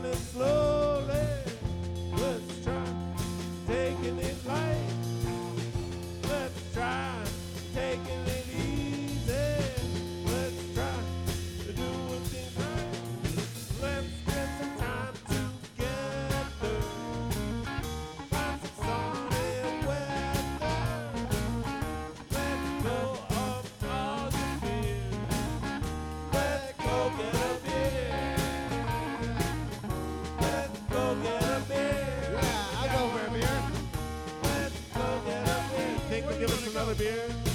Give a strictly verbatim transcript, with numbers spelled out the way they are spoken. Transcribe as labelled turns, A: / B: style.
A: it slowly. Let's try taking it light. Let's try taking it easy. Let's try to do things right. Let's spend some time together. Find some sunny weather. Let's go of all the fears. Let's go get a beer. Let's go get a beer.
B: Yeah, I'll go for a beer.
A: Let's go get a beer. Think we'll give us another beer?